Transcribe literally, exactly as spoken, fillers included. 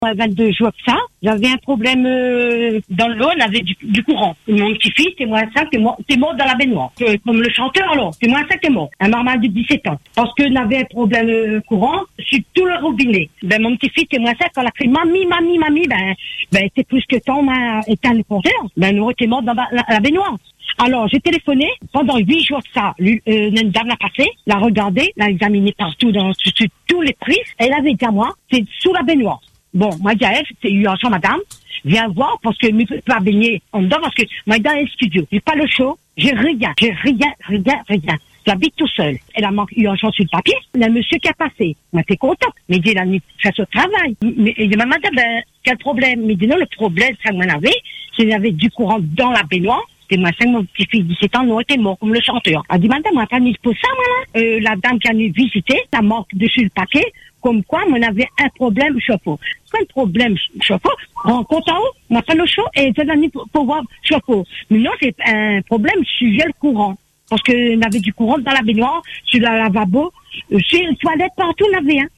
vingt-deux jours que ça, j'avais un problème euh, dans l'eau, on avait du, du courant. Mon petit-fils, c'est moi ça, t'es mort, t'es mort dans la baignoire. Euh, comme le chanteur, alors, c'est moi ça qui est mort. Un marmal de dix-sept ans. Parce que j'avais un problème euh, courant sur tout le robinet. Ben, mon petit-fils, c'est moi ça, quand il a crié mamie, mamie, mamie, ben, ben, c'est plus que temps, m'a éteint le compteur. Ben, nous, on était mort dans la, la, la baignoire. Alors, j'ai téléphoné, pendant huit jours que ça, lui, euh, une dame l'a passé, l'a regardé, l'a examiné partout dans, sur, sur tous les prises, et elle avait dit à moi, c'est sous la baignoire. Bon, moi, j'ai dit, c'est eu en madame, viens voir, parce que je ne peux pas baigner en dedans, parce que moi, dans le studio, j'ai pas le chaud, j'ai rien, j'ai rien, rien, rien. J'habite tout seul. Elle a manqué eu un chance sur le papier. Le monsieur qui a passé, moi, t'es content. Mais il dit, la nuit, ça se travaille. Mais, il dit, maman, ben, quel problème? Mais il dit, non, le problème, ça m'en avait, c'est qu'il y avait du courant dans la baignoire. C'est moi, cinq, mon petit-fils, dix-sept ans, nous était mort, comme le chanteur. Elle dit, madame, on a pas mis pour ça, moi, là. Euh, la dame qui a nous visiter, ça manque dessus le paquet, comme quoi, on avait un problème chapeau. C'est pas un problème chapeau. On compte en haut, on a pas le chaud, et c'est la nuit pour, pour voir chapeau. Mais non, c'est un problème sujet le courant. Parce que on avait du courant dans la baignoire, sur la lavabo, sur les toilettes, partout, on avait, hein.